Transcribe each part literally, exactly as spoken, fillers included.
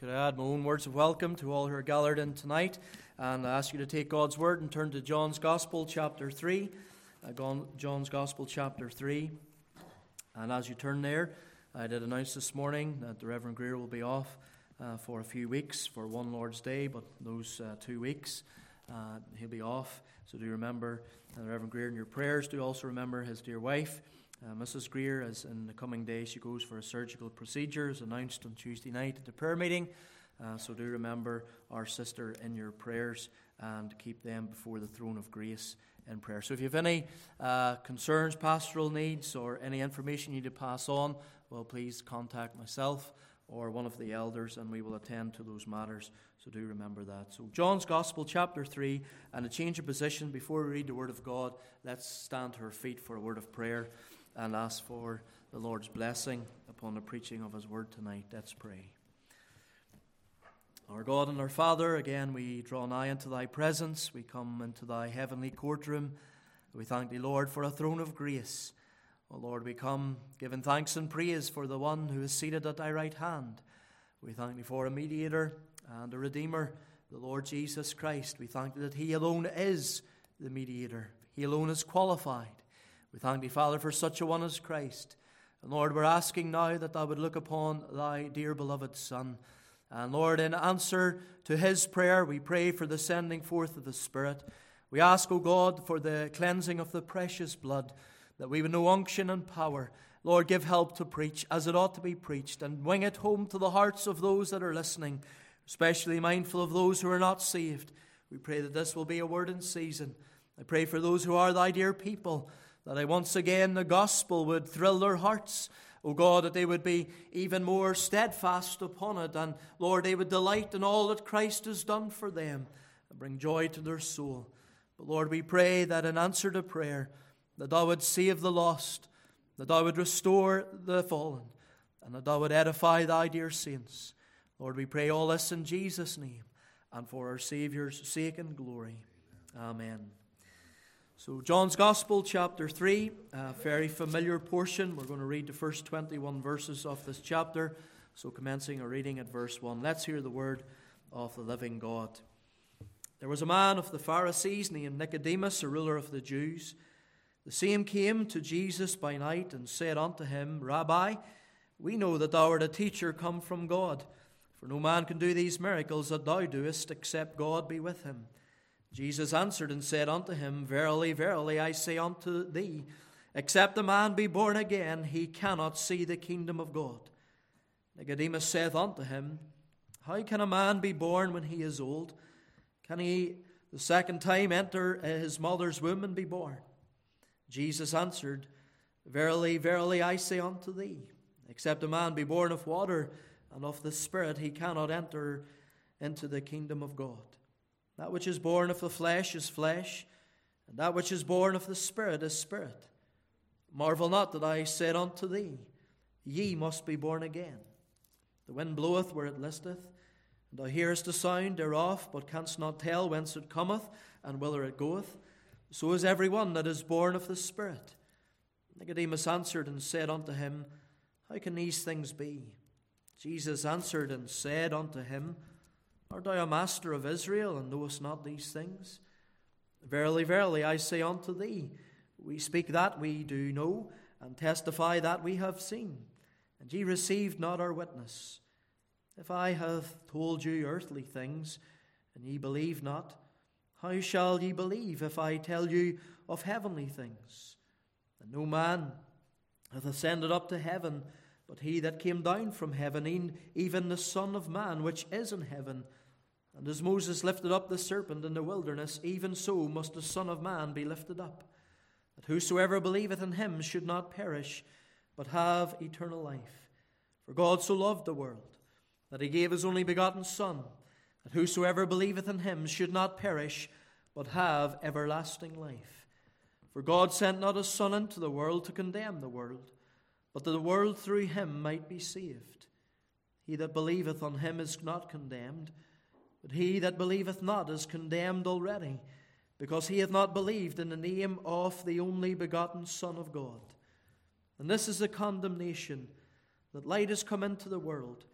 Could I add my own words of welcome to all who are gathered in tonight, and I ask you to take God's word and turn to John's Gospel, chapter three. Uh, John's Gospel, chapter three. And as you turn there, I did announce this morning that the Reverend Greer will be off uh, for a few weeks for one Lord's Day, but those uh, two weeks uh, he'll be off. So do remember uh, the Reverend Greer in your prayers. Do also remember his dear wife, Uh, Missus Greer, as in the coming days she goes for a surgical procedure, as announced on Tuesday night at the prayer meeting. Uh, so do remember our sister in your prayers and keep them before the throne of grace in prayer. So if you have any uh, concerns, pastoral needs, or any information you need to pass on, well, please contact myself or one of the elders, and we will attend to those matters. So do remember that. So John's Gospel, chapter three, and a change of position. Before we read the Word of God, let's stand to our feet for a word of prayer and ask for the Lord's blessing upon the preaching of His Word tonight. Let's pray. Our God and our Father, again we draw nigh into Thy presence. We come into Thy heavenly courtroom. We thank Thee, Lord, for a throne of grace. O Lord, we come giving thanks and praise for the one who is seated at Thy right hand. We thank Thee for a mediator and a redeemer, the Lord Jesus Christ. We thank Thee that He alone is the mediator. He alone is qualified. We thank Thee, Father, for such a one as Christ. And Lord, we're asking now that Thou would look upon Thy dear beloved Son. And Lord, in answer to His prayer, we pray for the sending forth of the Spirit. We ask, O God, for the cleansing of the precious blood, that we would know unction and power. Lord, give help to preach as it ought to be preached, and wing it home to the hearts of those that are listening, especially mindful of those who are not saved. We pray that this will be a word in season. I pray for those who are Thy dear people, that I once again the gospel would thrill their hearts. O God, that they would be even more steadfast upon it. And Lord, they would delight in all that Christ has done for them and bring joy to their soul. But Lord, we pray that in answer to prayer, that Thou would save the lost, that Thou would restore the fallen, and that Thou would edify Thy dear saints. Lord, we pray all this in Jesus' name and for our Saviour's sake and glory. Amen. So John's Gospel, chapter three, a very familiar portion. We're going to read the first twenty-one verses of this chapter. So commencing our reading at verse one, let's hear the word of the living God. There was a man of the Pharisees named Nicodemus, a ruler of the Jews. The same came to Jesus by night and said unto him, Rabbi, we know that thou art a teacher come from God, for no man can do these miracles that thou doest, except God be with him. Jesus answered and said unto him, Verily, verily, I say unto thee, except a man be born again, he cannot see the kingdom of God. Nicodemus saith unto him, How can a man be born when he is old? Can he the second time enter his mother's womb and be born? Jesus answered, Verily, verily, I say unto thee, except a man be born of water and of the Spirit, he cannot enter into the kingdom of God. That which is born of the flesh is flesh, and that which is born of the Spirit is spirit. Marvel not that I said unto thee, Ye must be born again. The wind bloweth where it listeth, and thou hearest the sound thereof, but canst not tell whence it cometh, and whither it goeth. So is every one that is born of the Spirit. Nicodemus answered and said unto him, How can these things be? Jesus answered and said unto him, Art thou a master of Israel, and knowest not these things? Verily, verily, I say unto thee, we speak that we do know, and testify that we have seen, and ye received not our witness. If I have told you earthly things, and ye believe not, how shall ye believe if I tell you of heavenly things? And no man hath ascended up to heaven, but he that came down from heaven, even the Son of Man, which is in heaven. And as Moses lifted up the serpent in the wilderness, even so must the Son of Man be lifted up, that whosoever believeth in him should not perish, but have eternal life. For God so loved the world, that he gave his only begotten Son, that whosoever believeth in him should not perish, but have everlasting life. For God sent not his Son into the world to condemn the world, but that the world through him might be saved. He that believeth on him is not condemned, but he that believeth not is condemned already, because he hath not believed in the name of the only begotten Son of God. And this is the condemnation, that light is come into the world,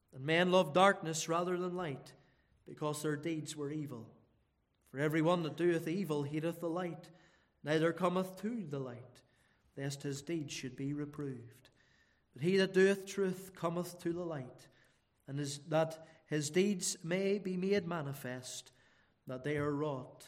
And men loved darkness rather than light, because their deeds were evil. For every one that doeth evil hateth the light, neither cometh to the light, lest his deeds should be reproved. But he that doeth truth cometh to the light, and is, that his deeds may be made manifest, that they are wrought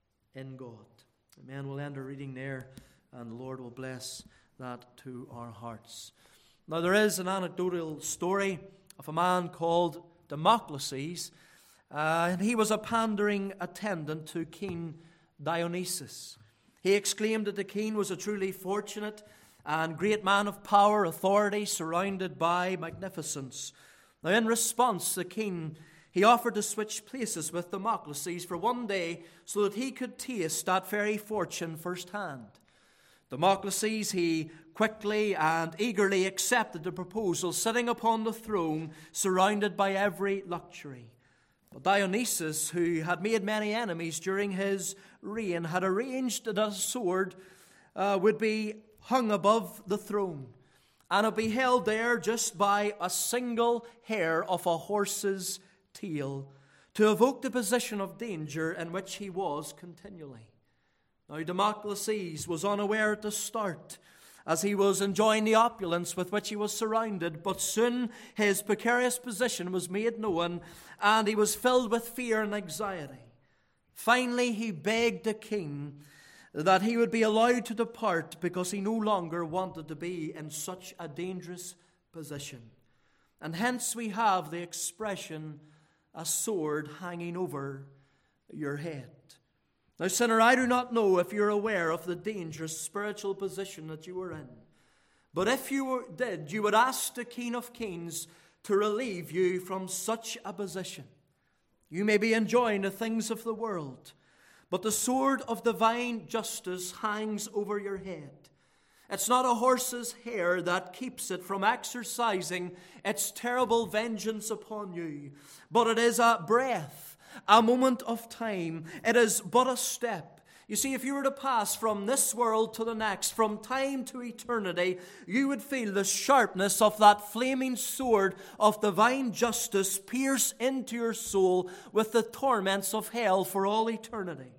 in God. Amen. We'll end our reading there, and the Lord will bless that to our hearts. Now, there is an anecdotal story of a man called Democles, uh, and he was a pandering attendant to King Dionysus. He exclaimed that the king was a truly fortunate and great man of power, authority, surrounded by magnificence. Now, in response, the king, he offered to switch places with Democles for one day so that he could taste that very fortune firsthand. Democles, he quickly and eagerly accepted the proposal, sitting upon the throne, surrounded by every luxury. But Dionysus, who had made many enemies during his reign, had arranged that a sword uh, would be hung above the throne, and it would be held there just by a single hair of a horse's tail, to evoke the position of danger in which he was continually. Now, Democles was unaware at the start, as he was enjoying the opulence with which he was surrounded, but soon his precarious position was made known, and he was filled with fear and anxiety. Finally, he begged the king that he would be allowed to depart, because he no longer wanted to be in such a dangerous position. And hence we have the expression, a sword hanging over your head. Now, sinner, I do not know if you're aware of the dangerous spiritual position that you were in. But if you were, did, you would ask the King of Kings to relieve you from such a position. You may be enjoying the things of the world, but the sword of divine justice hangs over your head. It's not a horse's hair that keeps it from exercising its terrible vengeance upon you, but it is a breath, a moment of time. It is but a step. You see, if you were to pass from this world to the next, from time to eternity, you would feel the sharpness of that flaming sword of divine justice pierce into your soul with the torments of hell for all eternity.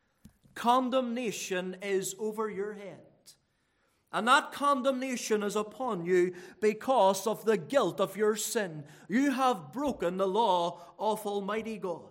Condemnation is over your head. And that condemnation is upon you because of the guilt of your sin. You have broken the law of Almighty God.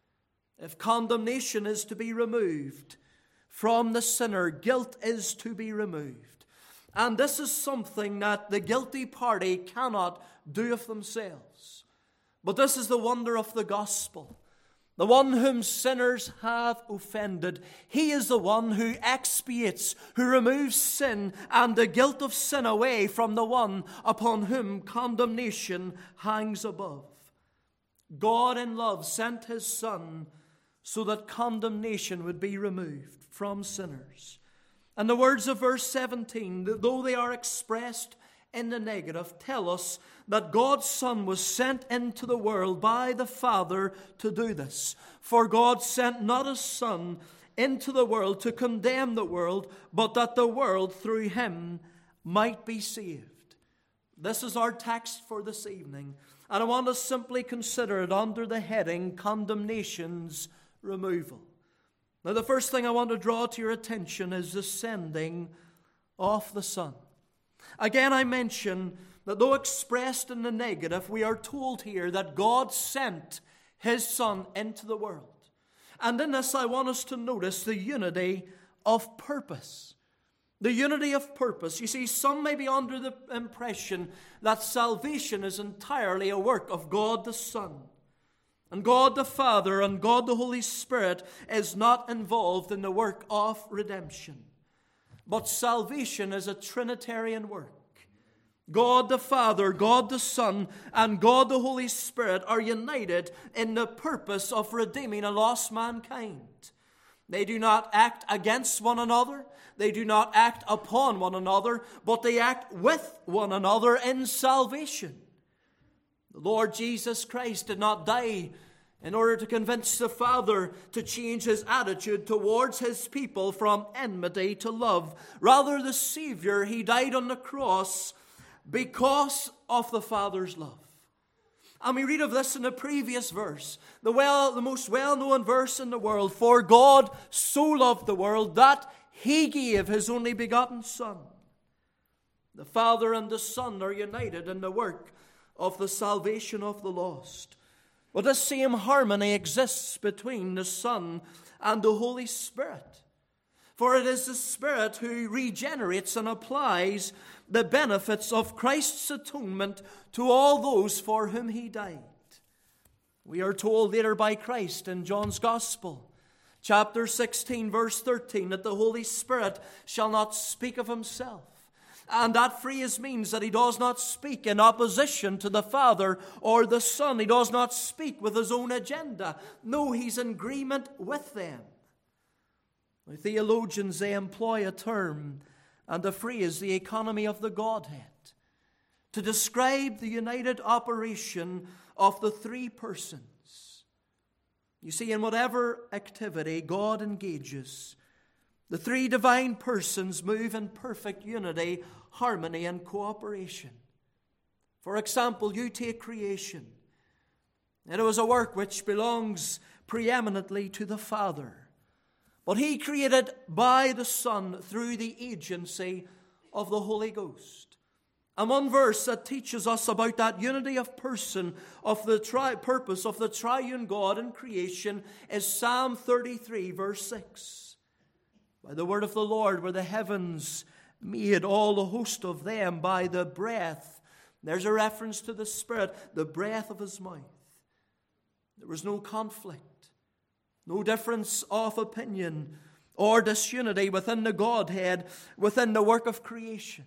If condemnation is to be removed from the sinner, guilt is to be removed. And this is something that the guilty party cannot do of themselves. But this is the wonder of the gospel. The one whom sinners have offended, he is the one who expiates, who removes sin and the guilt of sin away from the one upon whom condemnation hangs above. God in love sent his Son so that condemnation would be removed from sinners. And the words of verse seventeen, though they are expressed in the negative, tell us that God's Son was sent into the world by the Father to do this. For God sent not his Son into the world to condemn the world, but that the world through him might be saved. This is our text for this evening, and I want to simply consider it under the heading, Condemnation's Removal. Now, the first thing I want to draw to your attention is the sending of the Son. Again, I mention that though expressed in the negative, we are told here that God sent his Son into the world. And in this, I want us to notice the unity of purpose. The unity of purpose. You see, some may be under the impression that salvation is entirely a work of God the Son. And God the Father and God the Holy Spirit is not involved in the work of redemption. But salvation is a Trinitarian work. God the Father, God the Son, and God the Holy Spirit are united in the purpose of redeeming a lost mankind. They do not act against one another. They do not act upon one another, but they act with one another in salvation. The Lord Jesus Christ did not die in order to convince the Father to change his attitude towards his people from enmity to love. Rather, the Savior, he died on the cross because of the Father's love. And we read of this in the previous verse, the well, the most well-known verse in the world. For God so loved the world that He gave His only begotten Son. The Father and the Son are united in the work of the salvation of the lost. But the same harmony exists between the Son and the Holy Spirit. For it is the Spirit who regenerates and applies the benefits of Christ's atonement to all those for whom He died. We are told later by Christ in John's Gospel, chapter sixteen, verse thirteen, that the Holy Spirit shall not speak of Himself. And that phrase means that He does not speak in opposition to the Father or the Son. He does not speak with His own agenda. No, He's in agreement with them. The theologians, they employ a term and a phrase, the economy of the Godhead, to describe the united operation of the three persons. You see, in whatever activity God engages, the three divine persons move in perfect unity, harmony, and cooperation. For example, you take creation. It was a work which belongs preeminently to the Father. But He created by the Son through the agency of the Holy Ghost. And one verse that teaches us about that unity of person, of the tri- purpose of the triune God in creation, is Psalm thirty-three, verse six. By the word of the Lord were the heavens made, all the host of them by the breath. There's a reference to the Spirit, the breath of His mouth. There was no conflict. No difference of opinion or disunity within the Godhead, within the work of creation.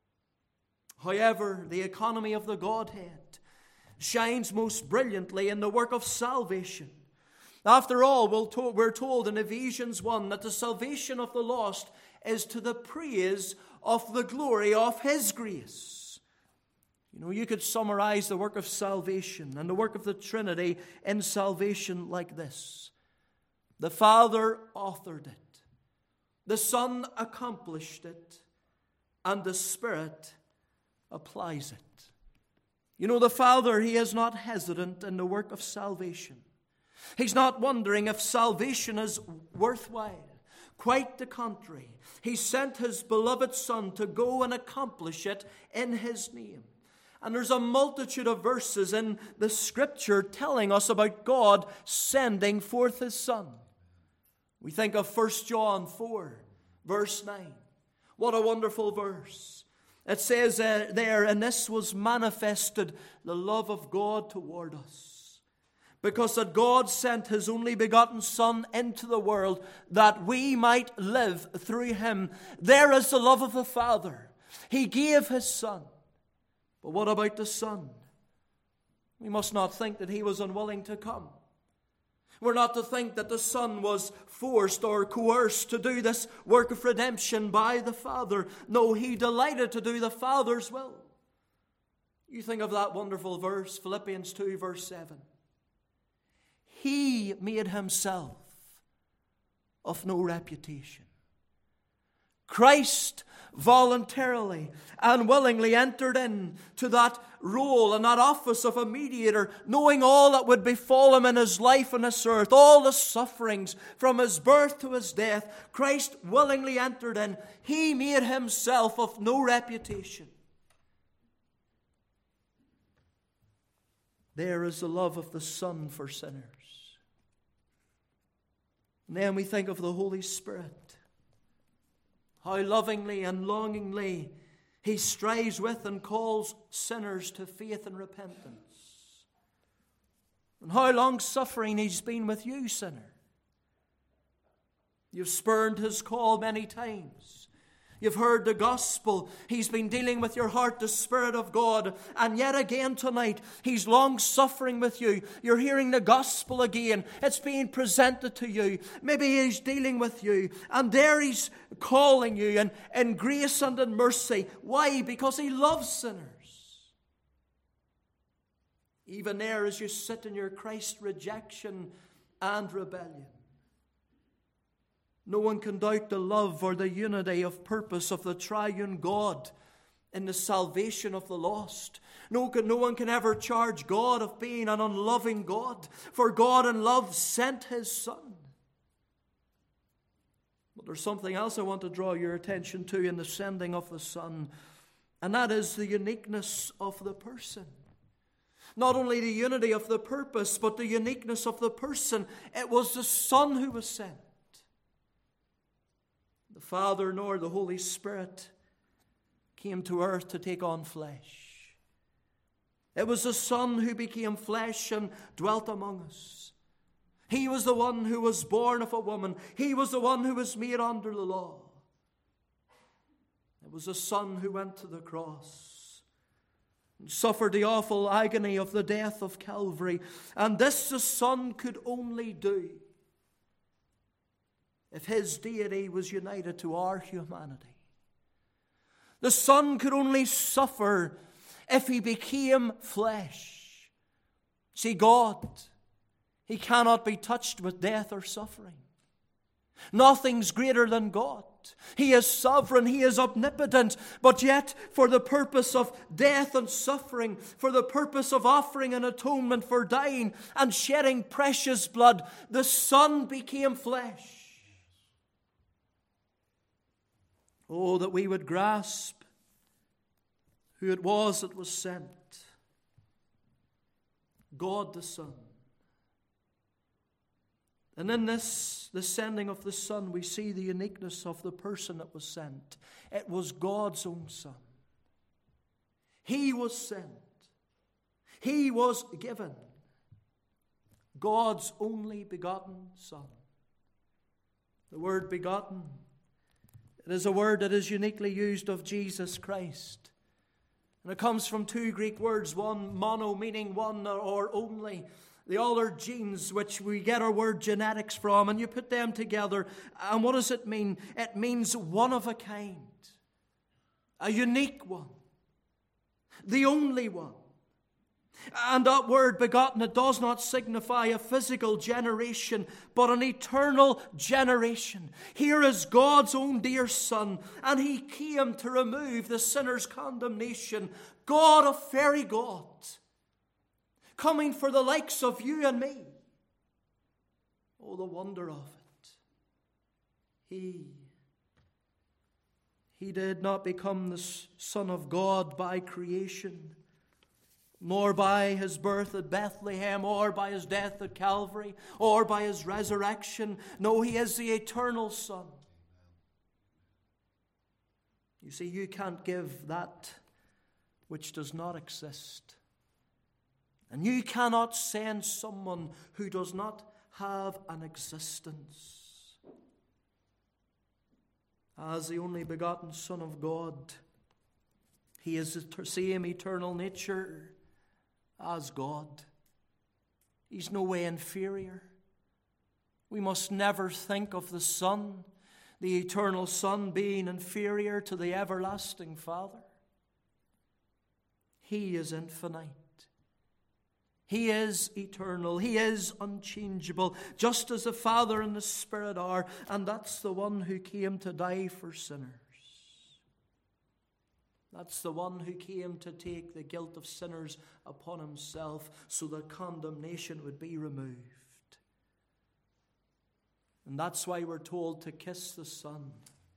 However, the economy of the Godhead shines most brilliantly in the work of salvation. After all, we're told in Ephesians one that the salvation of the lost is to the praise of the glory of His grace. You know, you could summarize the work of salvation and the work of the Trinity in salvation like this. The Father authored it, the Son accomplished it, and the Spirit applies it. You know, the Father, He is not hesitant in the work of salvation. He's not wondering if salvation is worthwhile. Quite the contrary. He sent His beloved Son to go and accomplish it in His name. And there's a multitude of verses in the Scripture telling us about God sending forth His Son. We think of First John four, verse nine. What a wonderful verse. It says uh, there, and this was manifested, the love of God toward us, because that God sent His only begotten Son into the world that we might live through Him. There is the love of the Father. He gave His Son. But what about the Son? We must not think that He was unwilling to come. We're not to think that the Son was forced or coerced to do this work of redemption by the Father. No, He delighted to do the Father's will. You think of that wonderful verse, Philippians two, verse seven. He made Himself of no reputation. Christ voluntarily and willingly entered into that role and that office of a mediator, knowing all that would befall Him in His life on this earth, all the sufferings from His birth to His death. Christ willingly entered in. He made Himself of no reputation. There is the love of the Son for sinners. And then we think of the Holy Spirit. How lovingly and longingly He strives with and calls sinners to faith and repentance. And how long-suffering He's been with you, sinner. You've spurned His call many times. You've heard the gospel. He's been dealing with your heart, the Spirit of God. And yet again tonight, He's long-suffering with you. You're hearing the gospel again. It's being presented to you. Maybe He's dealing with you. And there He's calling you in, in grace and in mercy. Why? Because He loves sinners. Even there as you sit in your Christ rejection and rebellion. No one can doubt the love or the unity of purpose of the triune God in the salvation of the lost. No, no one can ever charge God of being an unloving God, for God in love sent his Son. But there's something else I want to draw your attention to in the sending of the Son, and that is the uniqueness of the person. Not only the unity of the purpose, but the uniqueness of the person. It was the Son who was sent. The Father nor the Holy Spirit came to earth to take on flesh. It was the Son who became flesh and dwelt among us. He was the one who was born of a woman. He was the one who was made under the law. It was the Son who went to the cross and suffered the awful agony of the death of Calvary. And this the Son could only do if his deity was united to our humanity. The Son could only suffer if he became flesh. See, God, he cannot be touched with death or suffering. Nothing's greater than God. He is sovereign, he is omnipotent, but yet for the purpose of death and suffering, for the purpose of offering an atonement for dying and shedding precious blood, the Son became flesh. Oh, that we would grasp who it was that was sent. God the Son. And in this, the sending of the Son, we see the uniqueness of the person that was sent. It was God's own Son. He was sent. He was given. God's only begotten Son. The word begotten, it is a word that is uniquely used of Jesus Christ. And it comes from two Greek words, one mono, meaning one or only. The other genes, which we get our word genetics from, and you put them together, and what does it mean? It means one of a kind, a unique one, the only one. And that word begotten, it does not signify a physical generation, but an eternal generation. Here is God's own dear Son, and he came to remove the sinner's condemnation. God, a very God, coming for the likes of you and me. Oh, the wonder of it. He, he did not become the Son of God by creation, nor by his birth at Bethlehem, or by his death at Calvary, or by his resurrection. No, he is the eternal Son. You see, you can't give that which does not exist. And you cannot send someone who does not have an existence. As the only begotten Son of God, he is the same eternal nature as God. He's no way inferior. We must never think of the Son, the eternal Son, being inferior to the everlasting Father. He is infinite. He is eternal. He is unchangeable, just as the Father and the Spirit are. And that's the one who came to die for sinners. That's the one who came to take the guilt of sinners upon himself so that condemnation would be removed. And that's why we're told to kiss the Son.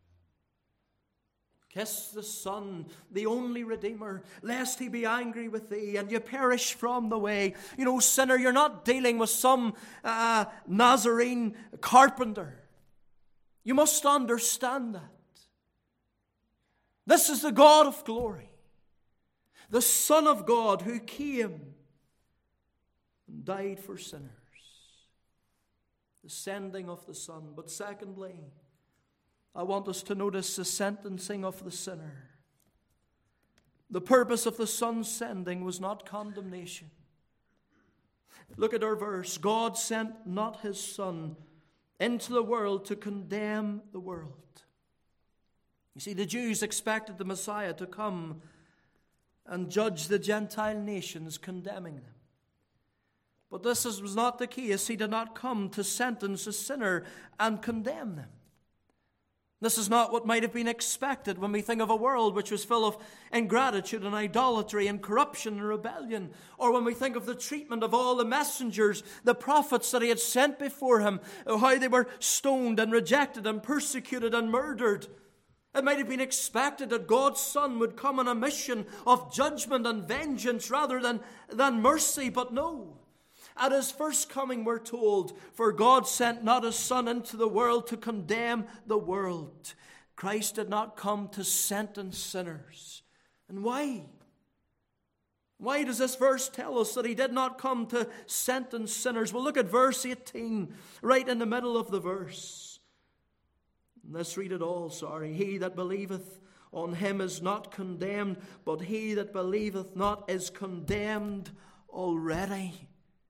Kiss the Son, the only Redeemer, lest he be angry with thee and you perish from the way. You know, sinner, you're not dealing with some uh, Nazarene carpenter. You must understand that. This is the God of glory, the Son of God who came and died for sinners. The sending of the Son. But secondly, I want us to notice the sentencing of the sinner. The purpose of the Son's sending was not condemnation. Look at our verse. God sent not his Son into the world to condemn the world. You see, the Jews expected the Messiah to come and judge the Gentile nations, condemning them. But this was not the case. He did not come to sentence a sinner and condemn them. This is not what might have been expected when we think of a world which was full of ingratitude and idolatry and corruption and rebellion, or when we think of the treatment of all the messengers, the prophets that he had sent before him, how they were stoned and rejected and persecuted and murdered. It might have been expected that God's Son would come on a mission of judgment and vengeance rather than, than mercy, but no. At his first coming, we're told, for God sent not his Son into the world to condemn the world. Christ did not come to sentence sinners. And why? Why does this verse tell us that he did not come to sentence sinners? Well, look at verse eighteen, right in the middle of the verse. Let's read it all, sorry. He that believeth on him is not condemned, but he that believeth not is condemned already.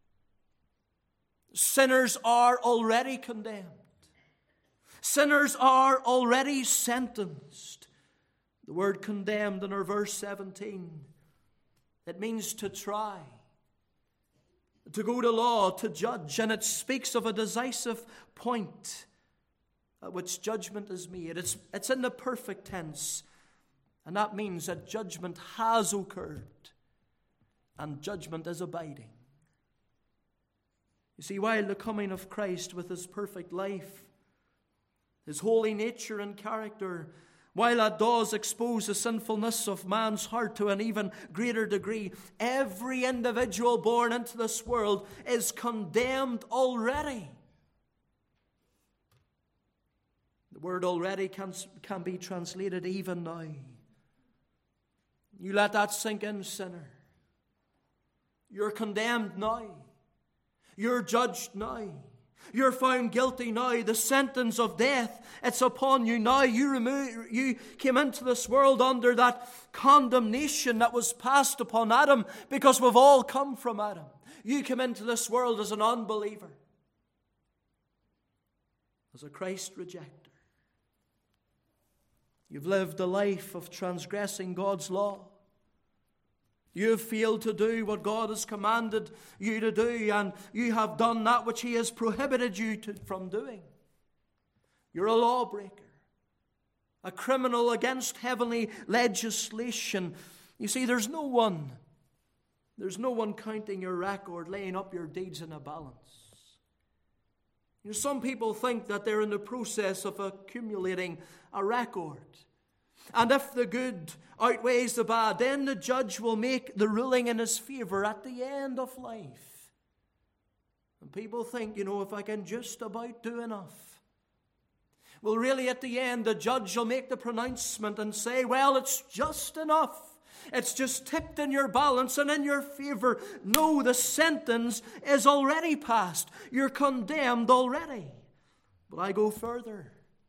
Sinners are already condemned. Sinners are already sentenced. The word condemned in our verse seventeen, it means to try, to go to law, to judge, and it speaks of a decisive point at which judgment is made. It's, it's in the perfect tense, and that means that judgment has occurred and judgment is abiding. You see, while the coming of Christ with his perfect life, his holy nature and character, while that does expose the sinfulness of man's heart to an even greater degree, every individual born into this world is condemned already. The word already can, can be translated even now. You let that sink in, sinner. You're condemned now. You're judged now. You're found guilty now. The sentence of death, it's upon you now. You remove, you came into this world under that condemnation that was passed upon Adam, because we've all come from Adam. You came into this world as an unbeliever, as a Christ rejecter. You've lived a life of transgressing God's law. You have failed to do what God has commanded you to do, and you have done that which he has prohibited you to, from doing. You're a lawbreaker, a criminal against heavenly legislation. You see, there's no one, there's no one counting your record, laying up your deeds in a balance. You know, some people think that they're in the process of accumulating a record. And if the good outweighs the bad, then the judge will make the ruling in his favor at the end of life. And people think, you know, if I can just about do enough. Well, really, at the end, the judge will make the pronouncement and say, well, it's just enough. It's just tipped in your balance and in your favor. No, the sentence is already passed. You're condemned already. But I go further.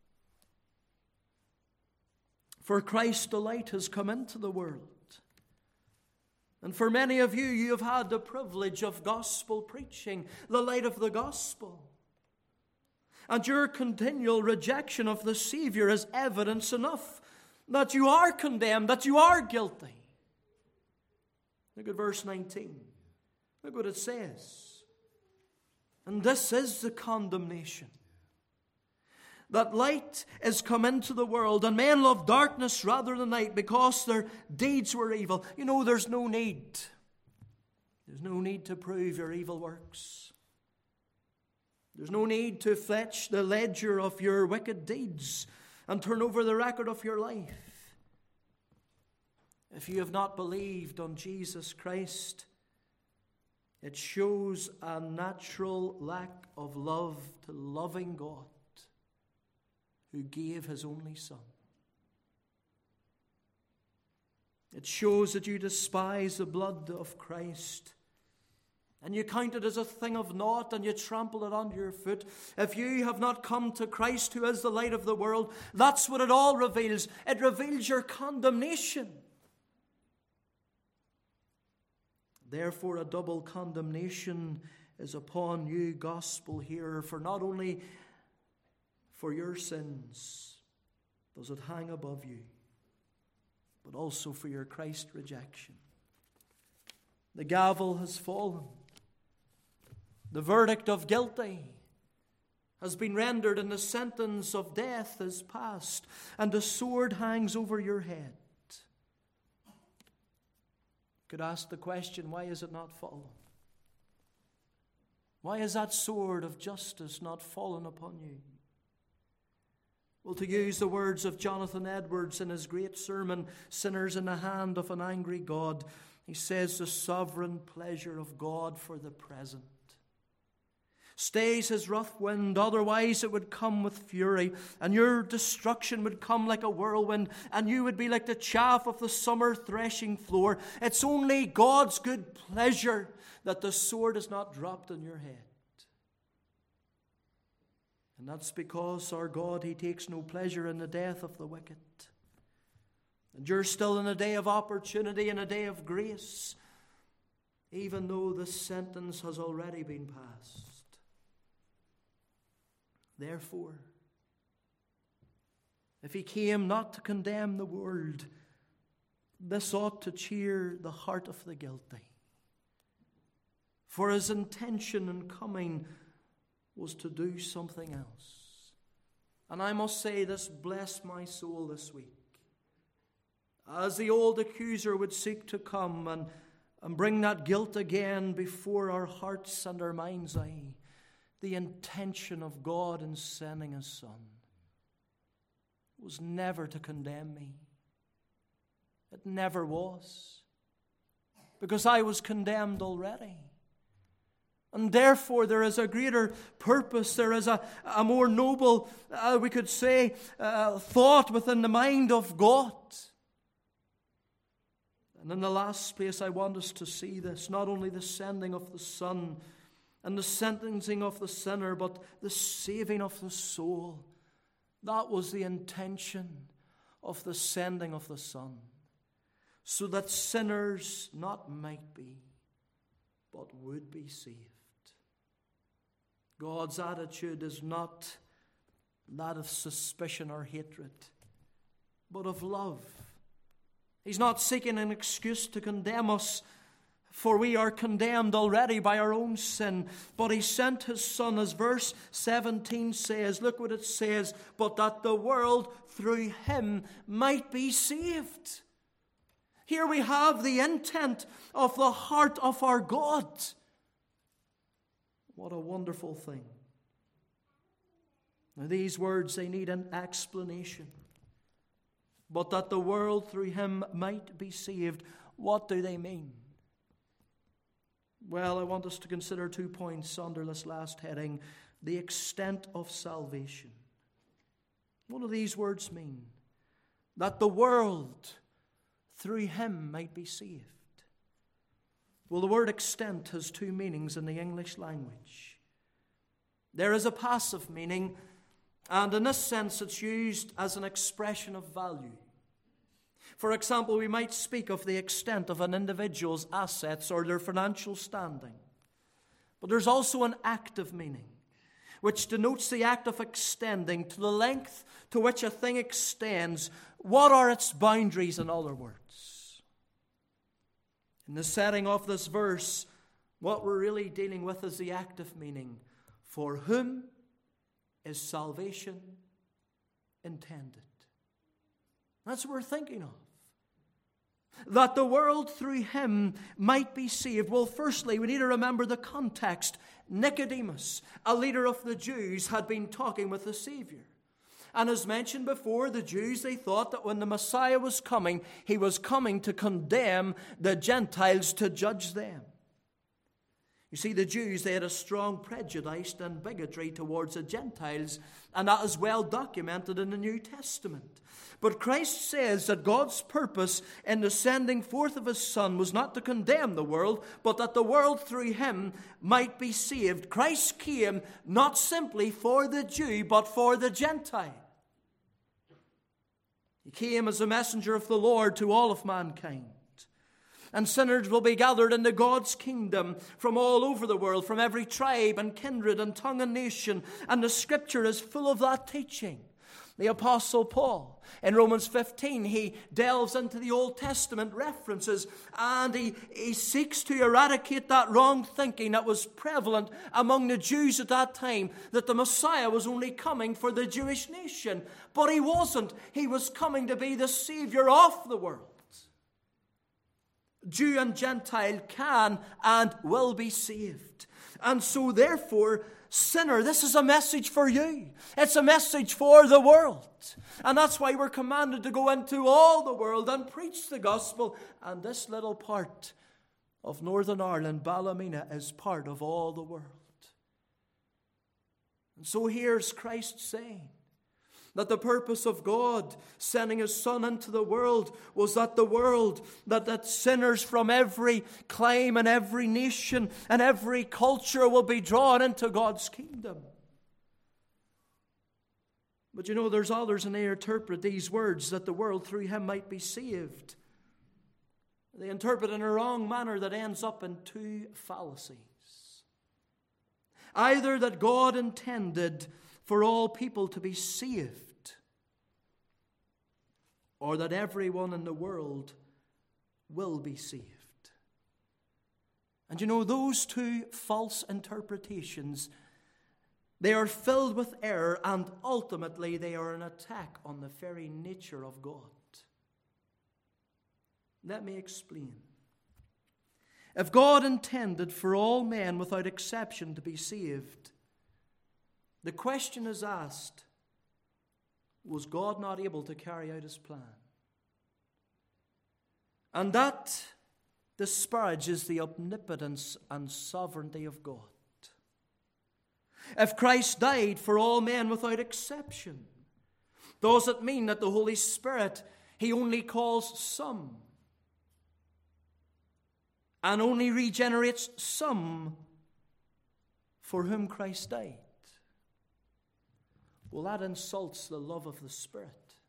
For Christ the light has come into the world. And for many of you, you have had the privilege of gospel preaching, the light of the gospel. And your continual rejection of the Savior is evidence enough that you are condemned, that you are guilty. Look at verse nineteen. Look what it says. And this is the condemnation, that light is come into the world, and men love darkness rather than light, because their deeds were evil. You know, there's no need. There's no need to prove your evil works. There's no need to fetch the ledger of your wicked deeds and turn over the record of your life. If you have not believed on Jesus Christ, it shows a natural lack of love to loving God, who gave his only Son. It shows that you despise the blood of Christ, and you count it as a thing of naught, and you trample it under your foot. If you have not come to Christ, who is the light of the world, that's what it all reveals. It reveals your condemnation. Therefore, a double condemnation is upon you, gospel hearer, for not only for your sins does it hang above you, but also for your Christ rejection. The gavel has fallen. The verdict of guilty has been rendered and the sentence of death is passed, and the sword hangs over your head. You could ask the question, why is it not fallen? Why is that sword of justice not fallen upon you? Well, to use the words of Jonathan Edwards in his great sermon, Sinners in the Hand of an Angry God, he says, the sovereign pleasure of God for the present stays his rough wind, otherwise it would come with fury, and your destruction would come like a whirlwind, and you would be like the chaff of the summer threshing floor. It's only God's good pleasure that the sword is not dropped on your head. And that's because our God, He takes no pleasure in the death of the wicked. And you're still in a day of opportunity and a day of grace, even though the sentence has already been passed. Therefore, if He came not to condemn the world, this ought to cheer the heart of the guilty. For His intention in coming was to do something else. And I must say, this blessed my soul this week. As the old accuser would seek to come and, and bring that guilt again before our hearts and our mind's eye, the intention of God in sending His Son was never to condemn me. It never was. Because I was condemned already. And therefore there is a greater purpose, there is a, a more noble, uh, we could say, uh, thought within the mind of God. And in the last place I want us to see this, not only the sending of the Son and the sentencing of the sinner, but the saving of the soul. That was the intention of the sending of the Son, so that sinners not might be, but would be saved. God's attitude is not that of suspicion or hatred, but of love. He's not seeking an excuse to condemn us, for we are condemned already by our own sin. But He sent His Son, as verse seventeen says. Look what it says. But that the world through Him might be saved. Here we have the intent of the heart of our God. What a wonderful thing. Now these words, they need an explanation. But that the world through Him might be saved. What do they mean? Well, I want us to consider two points under this last heading. The extent of salvation. What do these words mean? That the world through Him might be saved. Well, the word extent has two meanings in the English language. There is a passive meaning, and in this sense it's used as an expression of value. For example, we might speak of the extent of an individual's assets or their financial standing. But there's also an active meaning, which denotes the act of extending to the length to which a thing extends. What are its boundaries, in other words? In the setting of this verse, what we're really dealing with is the active meaning. For whom is salvation intended? That's what we're thinking of. That the world through Him might be saved. Well, firstly, we need to remember the context. Nicodemus, a leader of the Jews, had been talking with the Savior. And as mentioned before, the Jews, they thought that when the Messiah was coming, He was coming to condemn the Gentiles, to judge them. You see, the Jews, they had a strong prejudice and bigotry towards the Gentiles, and that is well documented in the New Testament. But Christ says that God's purpose in the sending forth of His Son was not to condemn the world, but that the world through Him might be saved. Christ came not simply for the Jew, but for the Gentile. He came as a messenger of the Lord to all of mankind. And sinners will be gathered into God's kingdom from all over the world, from every tribe and kindred and tongue and nation. And the Scripture is full of that teaching. The Apostle Paul, in Romans fifteen, he delves into the Old Testament references and he, he seeks to eradicate that wrong thinking that was prevalent among the Jews at that time, that the Messiah was only coming for the Jewish nation. But he wasn't. He was coming to be the Savior of the world. Jew and Gentile can and will be saved. And so therefore, sinner, this is a message for you. It's a message for the world. And that's why we're commanded to go into all the world and preach the gospel. And this little part of Northern Ireland, Ballymena, is part of all the world. And so here's Christ saying that the purpose of God sending His Son into the world was that the world, that, that sinners from every clime and every nation and every culture will be drawn into God's kingdom. But you know, there's others, and they interpret these words that the world through Him might be saved. They interpret in a wrong manner that ends up in two fallacies. Either that God intended for all people to be saved, or that everyone in the world will be saved. And you know, those two false interpretations, they are filled with error, and ultimately they are an attack on the very nature of God. Let me explain. If God intended for all men without exception to be saved, the question is asked, was God not able to carry out His plan? And that disparages the omnipotence and sovereignty of God. If Christ died for all men without exception, does it mean that the Holy Spirit, He only calls some and only regenerates some for whom Christ died? Well, that insults the love of the Spirit.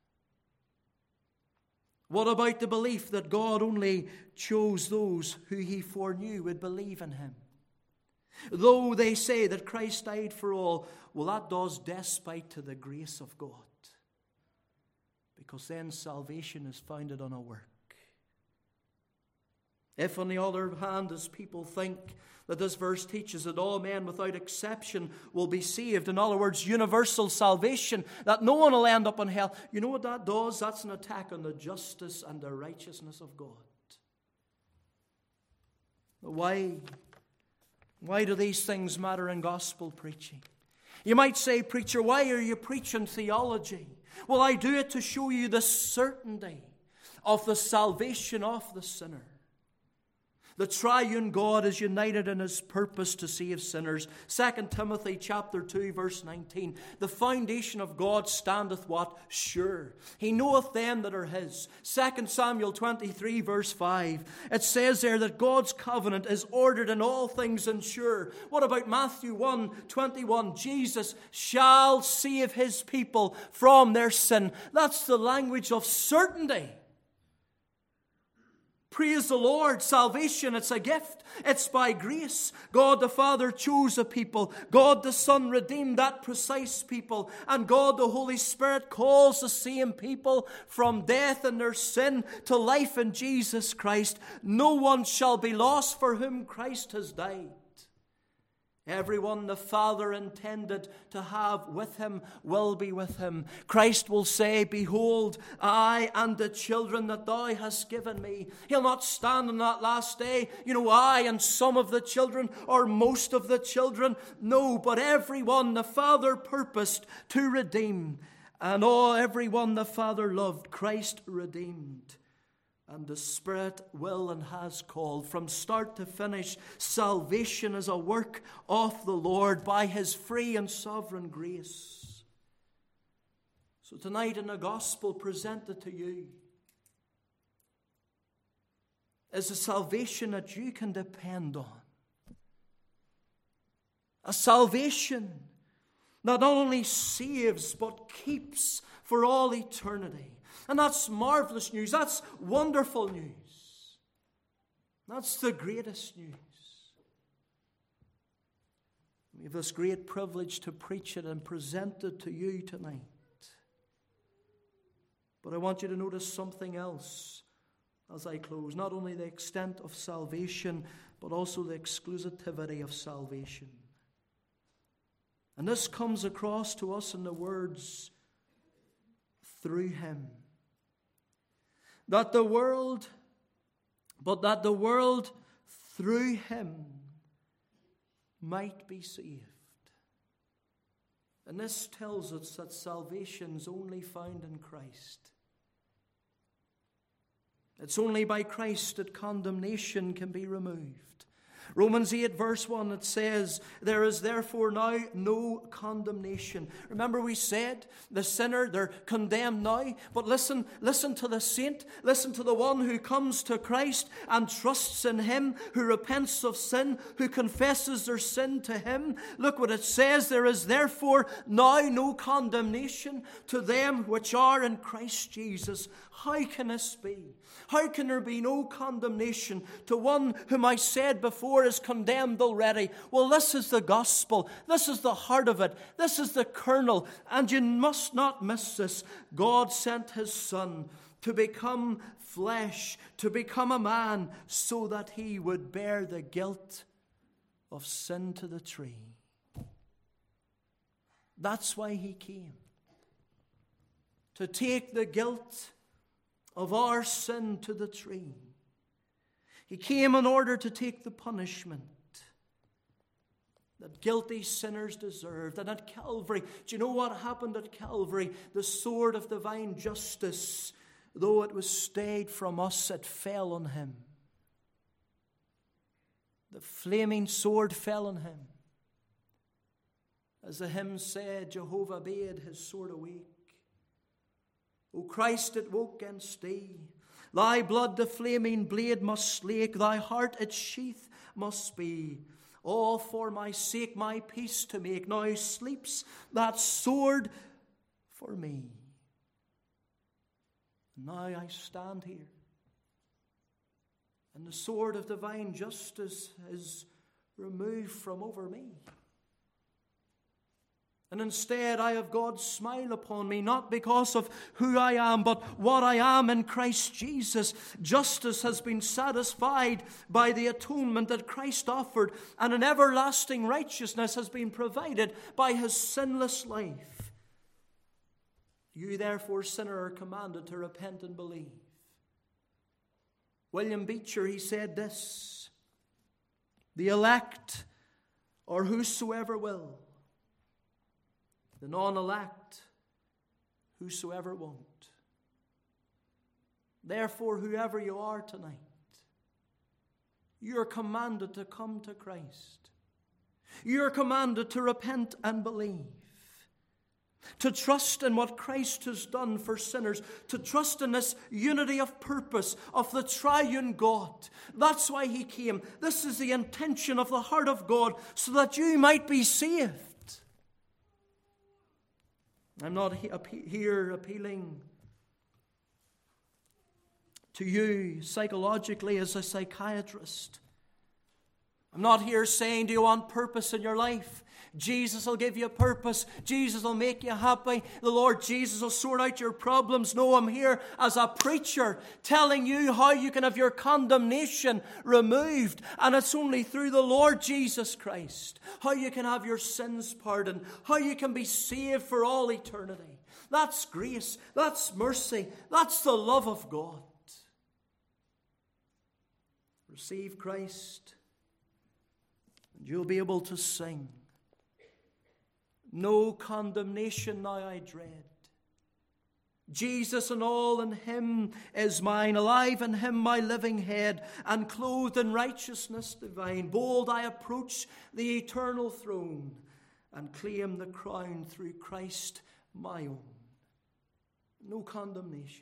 What about the belief that God only chose those who He foreknew would believe in Him? Though they say that Christ died for all, well, that does despite to the grace of God. Because then salvation is founded on a work. If, on the other hand, as people think that this verse teaches that all men without exception will be saved, in other words, universal salvation, that no one will end up in hell, you know what that does? That's an attack on the justice and the righteousness of God. Why? Why do these things matter in gospel preaching? You might say, preacher, why are you preaching theology? Well, I do it to show you the certainty of the salvation of the sinner. The triune God is united in His purpose to save sinners. Second Timothy chapter two, verse nineteen. The foundation of God standeth what? Sure. He knoweth them that are His. Second Samuel twenty-three, verse five. It says there that God's covenant is ordered in all things and sure. What about Matthew one, twenty-one? Jesus shall save His people from their sin. That's the language of certainty. Praise the Lord. Salvation, it's a gift. It's by grace. God the Father chose a people. God the Son redeemed that precise people. And God the Holy Spirit calls the same people from death in their sin to life in Jesus Christ. No one shall be lost for whom Christ has died. Everyone the Father intended to have with Him will be with Him. Christ will say, behold, I and the children that Thou hast given me. He'll not stand on that last day, you know, I and some of the children or most of the children. No, but everyone the Father purposed to redeem. And all, everyone the Father loved, Christ redeemed. And the Spirit will and has called. From start to finish, salvation is a work of the Lord by His free and sovereign grace. So tonight in the gospel presented to you is a salvation that you can depend on. A salvation that not only saves but keeps for all eternity. And that's marvelous news. That's wonderful news. That's the greatest news. We have this great privilege to preach it and present it to you tonight. But I want you to notice something else as I close. Not only the extent of salvation, but also the exclusivity of salvation. And this comes across to us in the words, through him. That the world, but that the world through him might be saved. And this tells us that salvation is only found in Christ. It's only by Christ that condemnation can be removed. Romans eight verse one, it says, there is therefore now no condemnation. Remember we said, the sinner, they're condemned now. But listen, listen to the saint. Listen to the one who comes to Christ and trusts in him, who repents of sin, who confesses their sin to him. Look what it says, there is therefore now no condemnation to them which are in Christ Jesus. How can this be? How can there be no condemnation to one whom I said before is condemned already? Well, this is the gospel. This is the heart of it. This is the kernel. And you must not miss this. God sent his Son to become flesh, to become a man, so that he would bear the guilt of sin to the tree. That's why he came. To take the guilt of our sin to the tree. He came in order to take the punishment that guilty sinners deserved. And at Calvary, do you know what happened at Calvary? The sword of divine justice, though it was stayed from us, it fell on him. The flaming sword fell on him. As the hymn said, Jehovah bade his sword awake. O Christ, it woke and stay. Thy blood the flaming blade must slake, thy heart its sheath must be. All for my sake, my peace to make. Now sleeps that sword for me. Now I stand here, and the sword of divine justice is removed from over me. And instead I have God's smile upon me, not because of who I am, but what I am in Christ Jesus. Justice has been satisfied by the atonement that Christ offered, and an everlasting righteousness has been provided by his sinless life. You therefore, sinner, are commanded to repent and believe. William Beecher, he said this, the elect, or whosoever will, the non-elect, whosoever won't. Therefore, whoever you are tonight, you are commanded to come to Christ. You are commanded to repent and believe. To trust in what Christ has done for sinners. To trust in this unity of purpose of the triune God. That's why he came. This is the intention of the heart of God, so that you might be saved. I'm not here appealing to you psychologically as a psychiatrist. I'm not here saying, do you want purpose in your life? Jesus will give you purpose. Jesus will make you happy. The Lord Jesus will sort out your problems. No, I'm here as a preacher telling you how you can have your condemnation removed. And it's only through the Lord Jesus Christ. How you can have your sins pardoned. How you can be saved for all eternity. That's grace. That's mercy. That's the love of God. Receive Christ, and you'll be able to sing. No condemnation now I dread. Jesus and all in him is mine, alive in him my living head, and clothed in righteousness divine. Bold I approach the eternal throne, and claim the crown through Christ my own. No condemnation.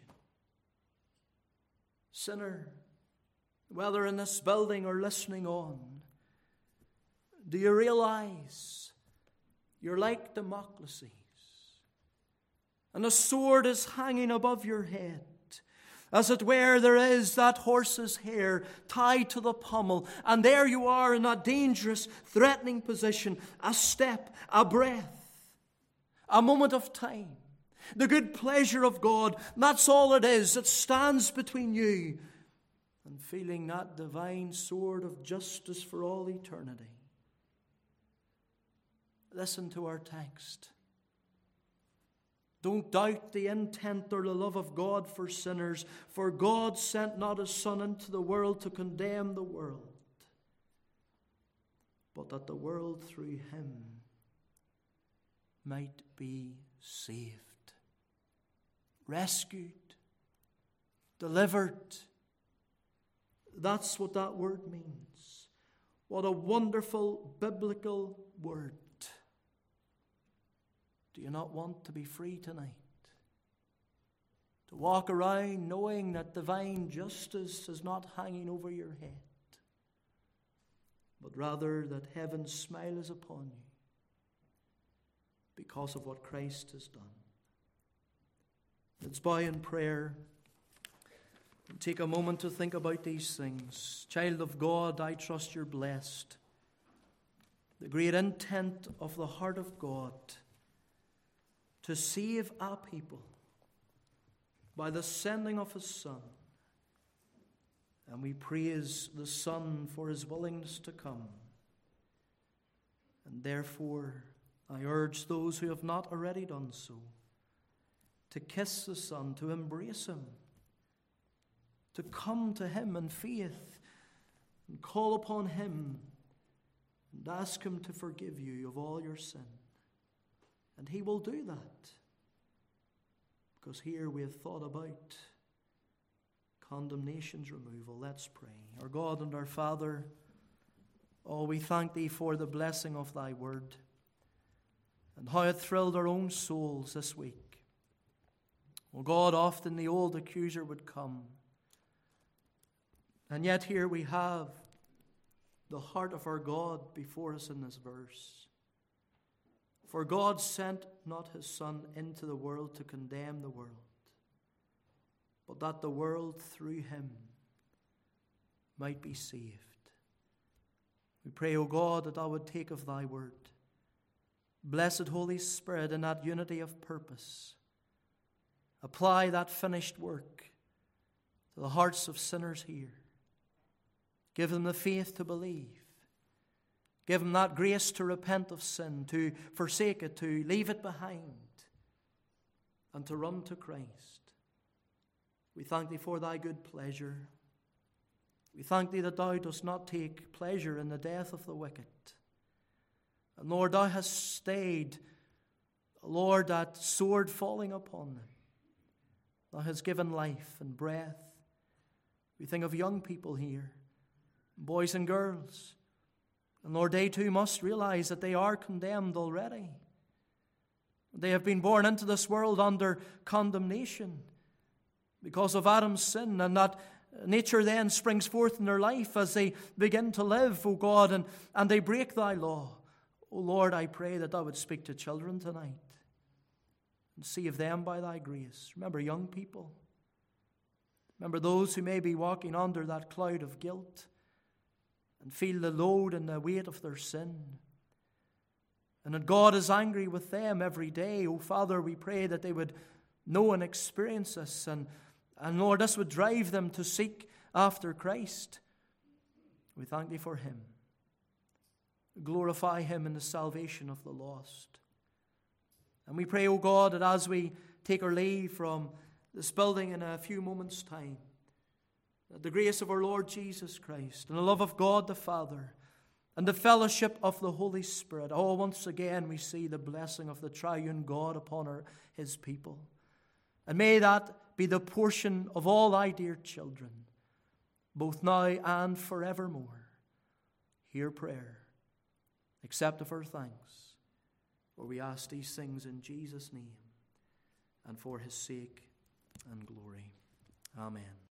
Sinner, whether in this building or listening on, do you realize you're like Democles, and a sword is hanging above your head? As it were, there is that horse's hair tied to the pommel, and there you are in a dangerous, threatening position, a step, a breath, a moment of time. The good pleasure of God, that's all it is. It stands between you and feeling that divine sword of justice for all eternity. Listen to our text. Don't doubt the intent or the love of God for sinners, for God sent not his Son into the world to condemn the world, but that the world through him might be saved, rescued, delivered. That's what that word means. What a wonderful biblical word. Do you not want to be free tonight? To walk around knowing that divine justice is not hanging over your head, but rather that heaven's smile is upon you because of what Christ has done. Let's bow in prayer and take a moment to think about these things. Child of God, I trust you're blessed. The great intent of the heart of God to save a people by the sending of his Son. And we praise the Son for his willingness to come. And therefore, I urge those who have not already done so to kiss the Son, to embrace him, to come to him in faith and call upon him and ask him to forgive you of all your sin. And he will do that. Because here we have thought about condemnation's removal. Let's pray. Our God and our Father, oh, we thank thee for the blessing of thy word and how it thrilled our own souls this week. Oh God, often the old accuser would come. And yet here we have the heart of our God before us in this verse. For God sent not his Son into the world to condemn the world, but that the world through him might be saved. We pray, O God, that thou would take of thy word. Blessed Holy Spirit, in that unity of purpose, apply that finished work to the hearts of sinners here. Give them the faith to believe. Give them that grace to repent of sin, to forsake it, to leave it behind, and to run to Christ. We thank thee for thy good pleasure. We thank thee that thou dost not take pleasure in the death of the wicked. And Lord, thou hast stayed, Lord, that sword falling upon them. Thou hast given life and breath. We think of young people here, boys and girls. And Lord, they too must realize that they are condemned already. They have been born into this world under condemnation because of Adam's sin, and that nature then springs forth in their life as they begin to live, O God, and, and they break thy law. O Lord, I pray that thou would speak to children tonight and save them by thy grace. Remember young people. Remember those who may be walking under that cloud of guilt and feel the load and the weight of their sin. And that God is angry with them every day. Oh, Father, we pray that they would know and experience this. And, and Lord, this would drive them to seek after Christ. We thank thee for him. Glorify him in the salvation of the lost. And we pray, O God, that as we take our leave from this building in a few moments' time, that the grace of our Lord Jesus Christ and the love of God the Father and the fellowship of the Holy Spirit, oh, once again we see the blessing of the triune God upon our, his people. And may that be the portion of all thy dear children, both now and forevermore. Hear prayer. Accept of our thanks, for we ask these things in Jesus' name and for his sake and glory. Amen.